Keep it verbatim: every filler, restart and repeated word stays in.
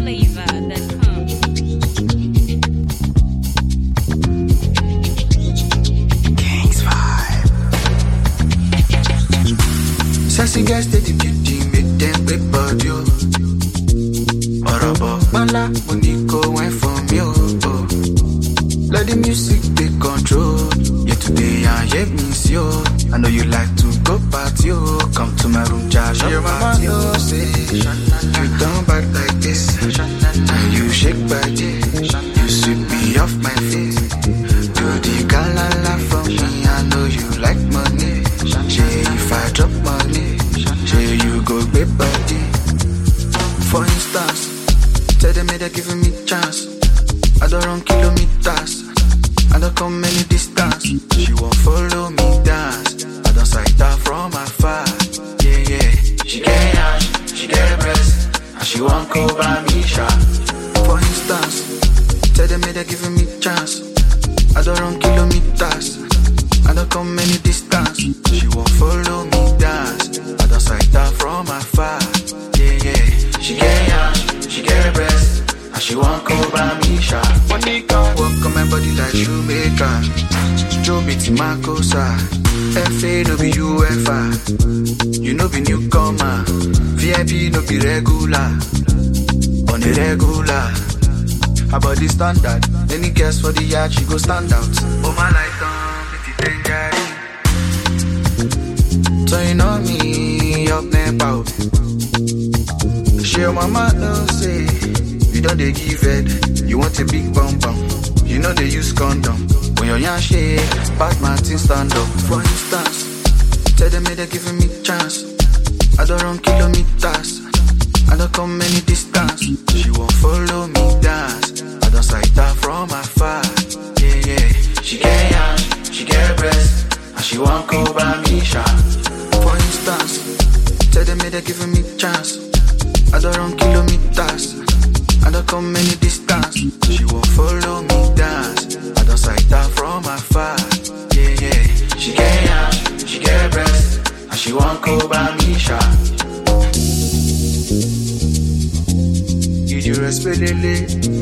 flavor that comes. Kings vibe. Sassy girls, they the beauty, make them pay body, oh. Orobo, mala, moniko, wine for me, oh. Let the music take control. Yeah, today I hear me, yo. I know you like to go party, oh. Come to my room, Josh. Your mama knows say you don't back like this. And you shake body, you sweep me off my face. Do the galala for me. I know you like money. Say if I drop money, say you go big body. For instance, tell them they're giving me chance. I don't run kilometers. I don't come any distance. She won't follow me dance. I don't sight her from afar. Yeah, yeah. She get ash, she get breast, and she won't go by me sharp. For instance, tell them they're giving me chance. I don't run kilometers. I don't come any distance. She won't follow me dance. I don't sight her from afar. Yeah, yeah. She get ash, she get breast, and she won't go by me sharp. Monica, walk on my body like shoemaker. Joe Bitty Makosa. F A no be U F A. You know be newcomer. V I P no be regular. On the regular. Her body standard. Any guess for the yard, she go stand out. Oh my light on, pretty dangerous. So you know me, up never. She your mama don't say. You don't they give head. You want a big bum bum. You know they use condom. When you're young shit, bad man things stand up. For instance, tell them they're giving me chance. I don't run kilometers. I don't come any distance. She won't follow me dance. I don't sight her from afar. Yeah, yeah. She get young, she get breast, and she won't go by me sharp. For instance, tell them they're giving me chance. I don't run kilometers. I don't come any distance. She won't follow me dance. I don't sight her from afar. Yeah, yeah. She get young, she get breast, and she won't go by me sharp. Did you respect Lily?